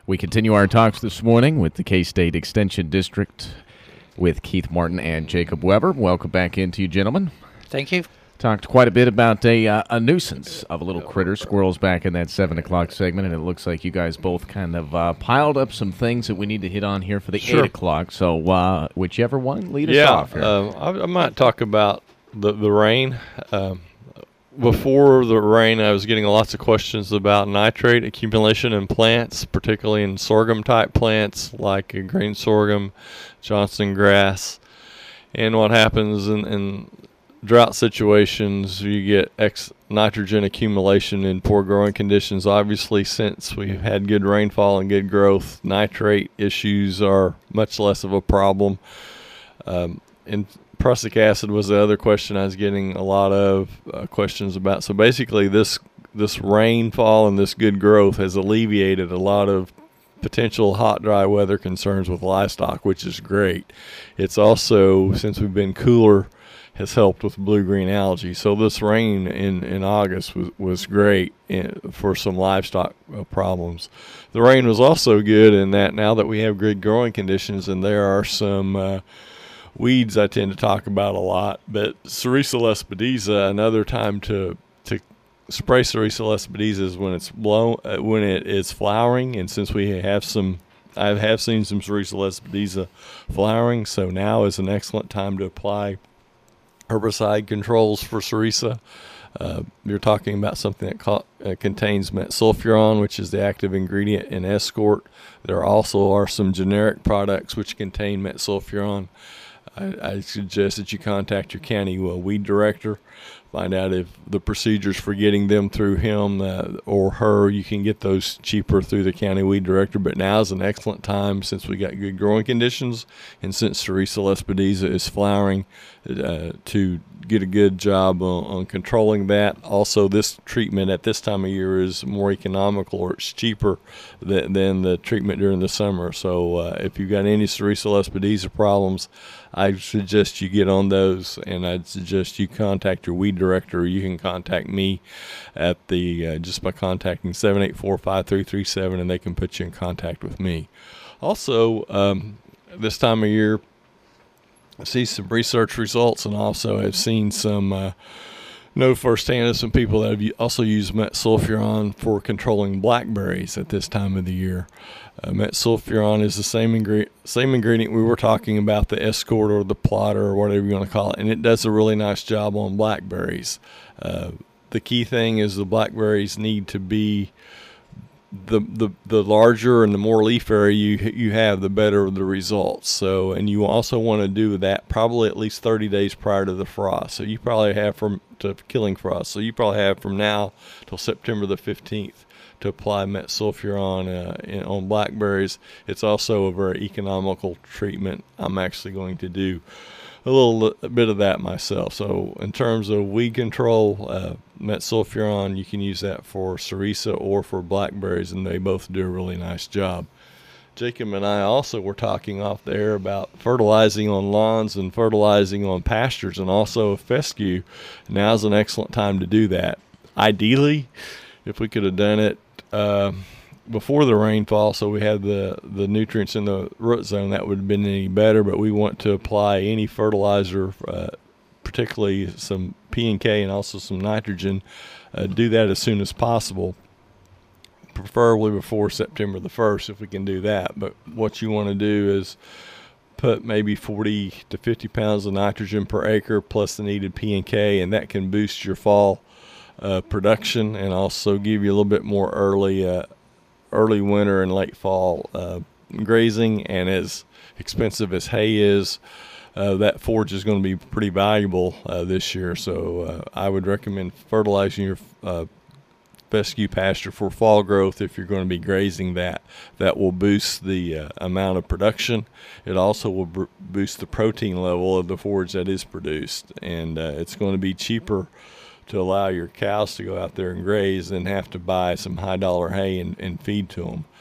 We continue our talks this morning with the K-State Extension District with Keith Martin and Jacob Weber. Welcome back into you, gentlemen. Thank you. Talked quite a bit about a nuisance of a little critter, squirrels, back in that 7 o'clock segment, and it looks like you guys both kind of piled up some things that we need to hit on here for the 8 o'clock. So whichever one, lead us off here. I might talk about the rain. Before the rain, I was getting lots of questions about nitrate accumulation in plants, particularly in sorghum-type plants like grain sorghum, Johnson grass. And what happens in drought situations, you get nitrogen accumulation in poor growing conditions. Obviously, since we've had good rainfall and good growth, nitrate issues are much less of a problem. And prussic acid was the other question I was getting a lot of questions about. So basically, this rainfall and this good growth has alleviated a lot of potential hot, dry weather concerns with livestock, which is great. It's also, since we've been cooler, has helped with blue-green algae. So this rain in August was great for some livestock problems. The rain was also good in that now that we have good growing conditions, and there are some weeds I tend to talk about a lot, but Sericea lespedeza, another time to spray Sericea lespedeza is when it's when it is flowering, and since we have I have seen some Sericea lespedeza flowering, so now is an excellent time to apply herbicide controls for Sericea. You're talking about something that contains metsulfuron, which is the active ingredient in Escort. There also are some generic products which contain metsulfuron. I suggest that you contact your county weed director, find out if the procedures for getting them through him or her, you can get those cheaper through the county weed director. But now is an excellent time, since we got good growing conditions and since Sericea lespedeza is flowering, to get a good job on controlling that. Also, this treatment at this time of year is more economical, or it's cheaper than the treatment during the summer. So if you've got any Sericea lespedeza problems, I suggest you get on those, and I'd suggest you contact your weed director, or you can contact me at the just by contacting 784-5337, and they can put you in contact with me. Also, this time of year, I see some research results, and also have seen some know firsthand of some people that have also used metsulfuron for controlling blackberries at this time of the year. Metsulfuron is the same ingredient we were talking about, the Escort or the Plotter or whatever you want to call it, and it does a really nice job on blackberries. The key thing is the blackberries need to be the larger and the more leaf area you have, the better the results. So, and you also want to do that probably at least 30 days prior to the frost. So you probably have to killing frost. So you probably have from now till September the 15th to apply metsulfuron on blackberries. It's also a very economical treatment. I'm actually going to do a little bit of that myself. So in terms of weed control, metsulfuron, you can use that for Sericea or for blackberries, and they both do a really nice job. Jacob and I also were talking off the air about fertilizing on lawns and fertilizing on pastures, and also fescue. Now's an excellent time to do that. Ideally, if we could have done it before the rainfall, so we had the nutrients in the root zone, that would have been any better. But we want to apply any fertilizer, particularly some P&K and also some nitrogen, do that as soon as possible, preferably before September the 1st if we can do that. But what you want to do is put maybe 40 to 50 pounds of nitrogen per acre plus the needed P&K, and that can boost your fall production and also give you a little bit more early winter and late fall grazing. And as expensive as hay is, that forage is going to be pretty valuable this year. So I would recommend fertilizing your fescue pasture for fall growth if you're going to be grazing that. That will boost the amount of production. It also will boost the protein level of the forage that is produced, and it's going to be cheaper to allow your cows to go out there and graze than have to buy some high dollar hay and feed to them.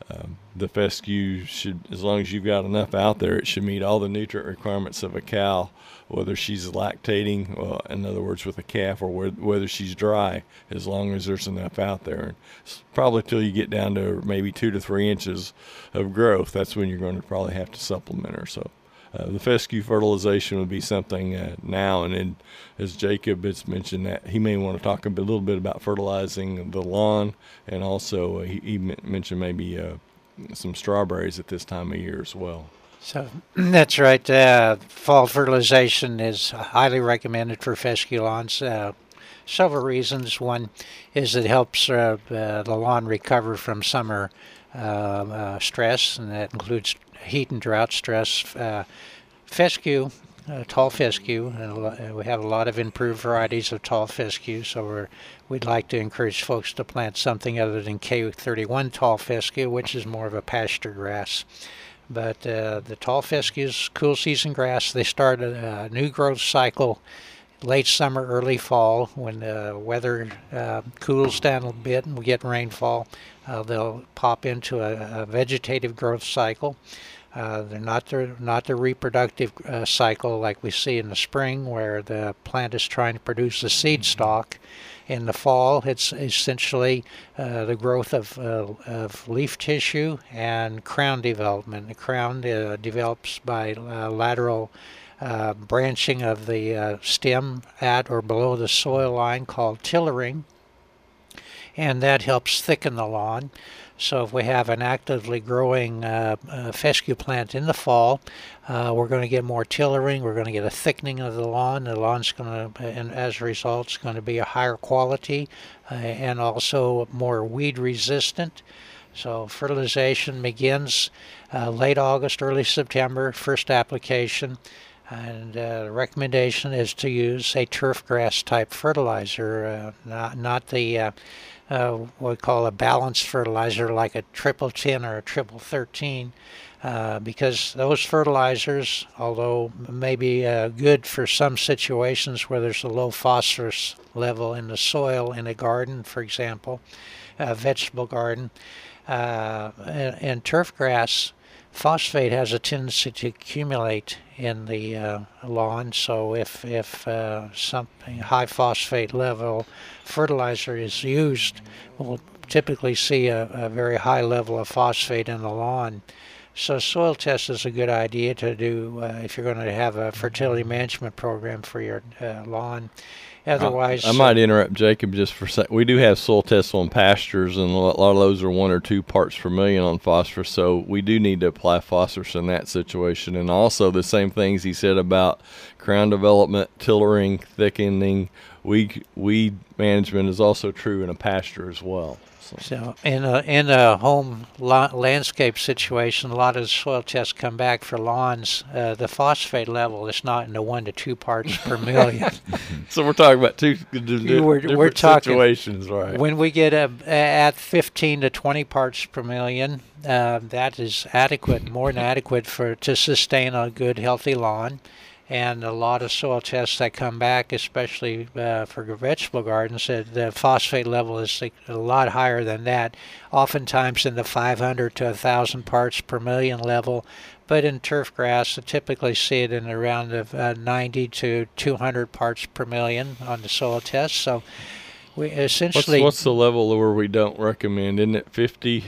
The fescue should, as long as you've got enough out there, it should meet all the nutrient requirements of a cow, whether she's lactating, in other words, with a calf, or whether she's dry, as long as there's enough out there. And probably till you get down to maybe 2 to 3 inches of growth, that's when you're going to probably have to supplement her. So the fescue fertilization would be something now, and then, as Jacob has mentioned, that he may want to talk little bit about fertilizing the lawn, and also he mentioned maybe some strawberries at this time of year as well. So that's right. Fall fertilization is highly recommended for fescue lawns. Several reasons. One is it helps the lawn recover from summer stress, and that includes heat and drought stress. Fescue, tall fescue, and we have a lot of improved varieties of tall fescue, so we'd like to encourage folks to plant something other than K31 tall fescue, which is more of a pasture grass. But the tall fescues, cool season grass, they start a new growth cycle late summer, early fall, when the weather cools down a bit and we get rainfall. They'll pop into a vegetative growth cycle. They're not the reproductive cycle like we see in the spring, where the plant is trying to produce a seed stalk. In the fall, it's essentially the growth of leaf tissue and crown development. The crown develops by lateral branching of the stem at or below the soil line, called tillering, and that helps thicken the lawn. So if we have an actively growing fescue plant in the fall, we're going to get more tillering. We're going to get a thickening of the lawn. The lawn's going to, and as a result, it's going to be a higher quality and also more weed resistant. So fertilization begins late August, early September, first application. And the recommendation is to use a turf grass type fertilizer, not the what we call a balanced fertilizer like a 1010 or a 1313, because those fertilizers, although may be good for some situations where there's a low phosphorus level in the soil in a garden, for example, a vegetable garden, and turf grass, phosphate has a tendency to accumulate in the lawn. So if something high phosphate level fertilizer is used, we'll typically see a very high level of phosphate in the lawn. So soil test is a good idea to do if you're going to have a fertility management program for your lawn. Otherwise, I might interrupt Jacob just for a second. We do have soil tests on pastures, and a lot of those are 1 or 2 parts per million on phosphorus, so we do need to apply phosphorus in that situation. And also the same things he said about crown development, tillering, thickening, weed management is also true in a pasture as well. So in a home landscape situation, a lot of the soil tests come back for lawns. The phosphate level is not in the 1 to 2 parts per million. So we're talking about two different situations, right? When we get at 15 to 20 parts per million, that is adequate, more than adequate to sustain a good, healthy lawn. And a lot of soil tests that come back, especially for vegetable gardens, the phosphate level is a lot higher than that, oftentimes in the 500 to 1,000 parts per million level. But in turf grass, I typically see it in around 90 to 200 parts per million on the soil test. So we essentially... What's the level where we don't recommend? Isn't it 50?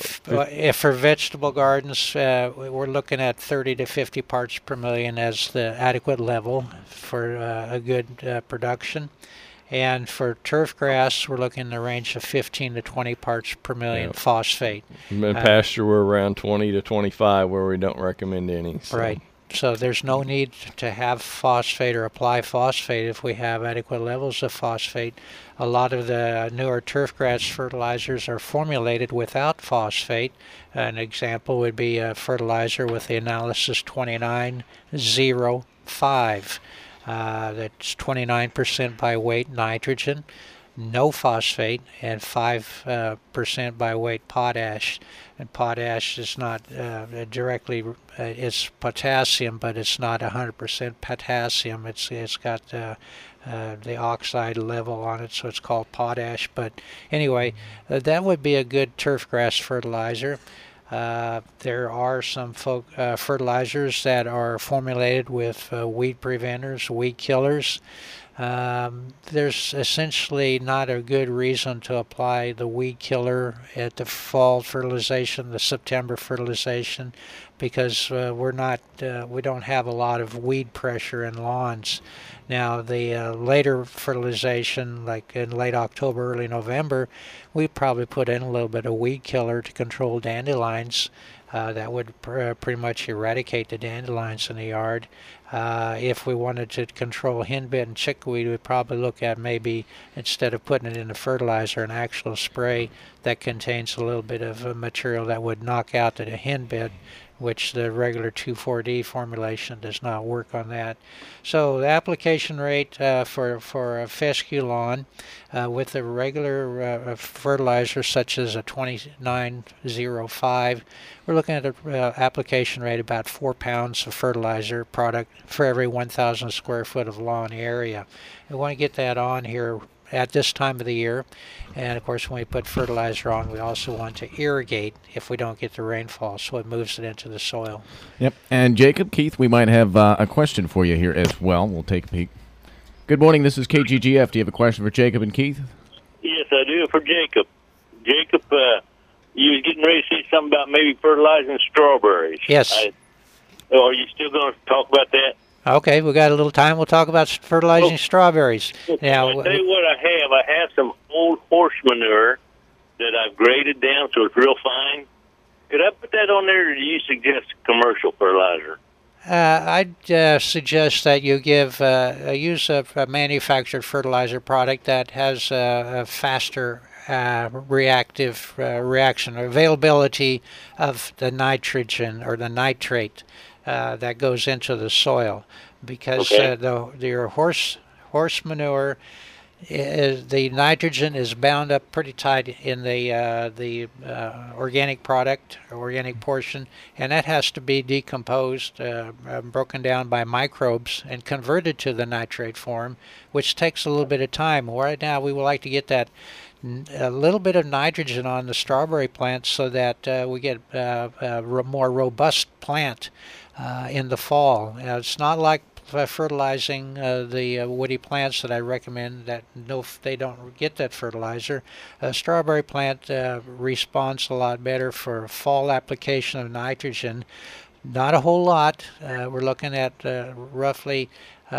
If for vegetable gardens, we're looking at 30 to 50 parts per million as the adequate level for a good production. And for turf grass, we're looking in the range of 15 to 20 parts per million phosphate. In pasture, we're around 20 to 25 where we don't recommend any. So. Right. So there's no need to have phosphate or apply phosphate if we have adequate levels of phosphate. A lot of the newer turf grass fertilizers are formulated without phosphate. An example would be a fertilizer with the analysis 2905. That's 29% by weight nitrogen. no phosphate, and 5% by weight potash. And potash is not directly, it's potassium, but it's not 100% potassium. It's got the oxide level on it, so it's called potash. But anyway, that would be a good turf grass fertilizer. There are some fertilizers that are formulated with weed preventers, weed killers. There's essentially not a good reason to apply the weed killer at the fall fertilization, the September fertilization, because we don't have a lot of weed pressure in lawns. Now, the later fertilization, like in late October, early November, we probably put in a little bit of weed killer to control dandelions. That would pretty much eradicate the dandelions in the yard. If we wanted to control henbit and chickweed, we'd probably look at maybe, instead of putting it in the fertilizer, an actual spray that contains a little bit of material that would knock out the henbit, which the regular 2,4-D formulation does not work on that. So the application rate for a fescue lawn with a regular fertilizer such as a 2905, we're looking at an application rate about 4 pounds of fertilizer product for every 1,000 square foot of lawn area. We want to get that on here at this time of the year. And of course, when we put fertilizer on, we also want to irrigate if we don't get the rainfall, so it moves it into the soil. Yep. And Jacob, Keith, we might have a question for you here as well. We'll take a peek. Good morning. This is KGGF. Do you have a question for Jacob and Keith? Yes, I do, for Jacob. Jacob, you was getting ready to say something about maybe fertilizing strawberries. Yes. Are you still going to talk about that? Okay, we got a little time. We'll talk about fertilizing strawberries. Now, I'll tell you what I have. I have some old horse manure that I've graded down so it's real fine. Could I put that on there, or do you suggest commercial fertilizer? I'd suggest that you use a manufactured fertilizer product that has a faster reaction or availability of the nitrogen or the nitrate that goes into the soil, because your horse manure, the nitrogen is bound up pretty tight in the organic product, organic portion, and that has to be decomposed, broken down by microbes, and converted to the nitrate form, which takes a little bit of time. Right now, we would like to get that a little bit of nitrogen on the strawberry plants so that we get a more robust plant in the fall. It's not like fertilizing the woody plants that I recommend that they don't get that fertilizer. A strawberry plant responds a lot better for fall application of nitrogen. Not a whole lot. We're looking at roughly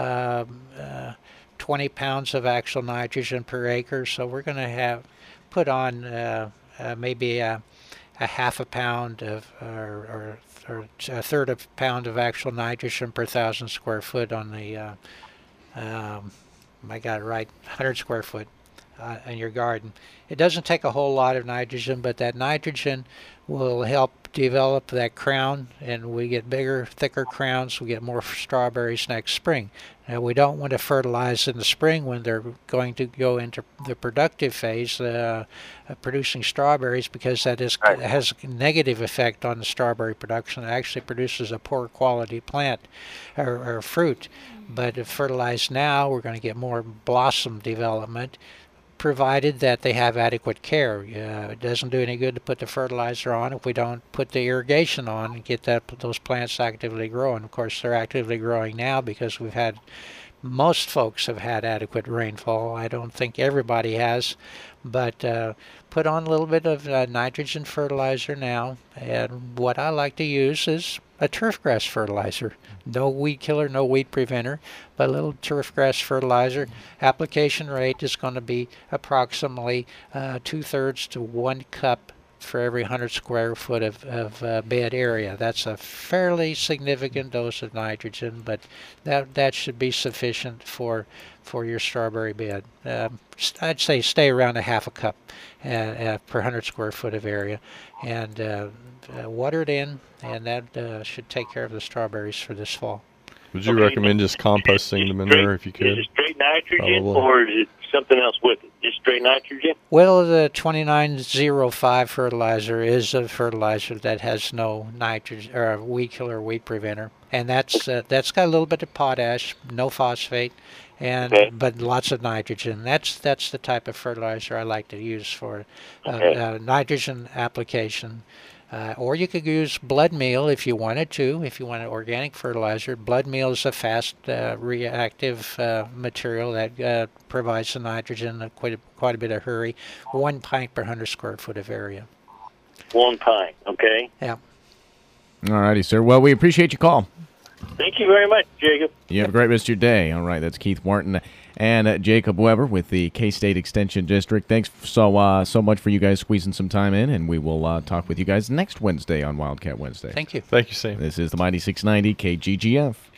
20 pounds of actual nitrogen per acre. So we're going to put on maybe a half a pound or a third of a pound of actual nitrogen per 1,000 square foot on the, I got it right, 100 square foot in your garden. It doesn't take a whole lot of nitrogen, but that nitrogen will help develop that crown, and we get bigger, thicker crowns. We get more strawberries next spring. Now, we don't want to fertilize in the spring when they're going to go into the productive phase, producing strawberries, because that has a negative effect on the strawberry production. It actually produces a poor quality plant or fruit. But if fertilized now, we're going to get more blossom development, provided that they have adequate care. It doesn't do any good to put the fertilizer on if we don't put the irrigation on and get those plants actively growing. Of course, they're actively growing now because most folks have had adequate rainfall. I don't think everybody has, but put on a little bit of nitrogen fertilizer now. And what I like to use is a turfgrass fertilizer. No weed killer, no weed preventer, but a little turfgrass fertilizer. Application rate is going to be approximately 2/3 to 1 cup for every 100 square foot of bed area. That's a fairly significant dose of nitrogen, but that should be sufficient for your strawberry bed. I'd say stay around a half a cup per 100 square foot of area, and water it in, and that should take care of the strawberries for this fall. Would you Okay, recommend just composting the manure if you Is could? it straight nitrogen Probably. or is it something else with it? Just straight nitrogen? Well, the 2905 fertilizer is a fertilizer that has no nitrogen or weed killer, weed preventer, and that's got a little bit of potash, no phosphate, and Okay. but lots of nitrogen. That's the type of fertilizer I like to use for Okay. nitrogen application. Or you could use blood meal if you wanted to. If you want an organic fertilizer, blood meal is a fast reactive material that provides the nitrogen in quite a bit of hurry. 1 pint per 100 square foot of area. 1 pint, okay? Yeah. All righty, sir. Well, we appreciate your call. Thank you very much, Jacob. You have a great rest of your day. All right, that's Keith Martin and Jacob Weber with the K-State Extension District. Thanks so much for you guys squeezing some time in, and we will talk with you guys next Wednesday on Wildcat Wednesday. Thank you. Thank you, Sam. This is the Mighty 690 KGGF.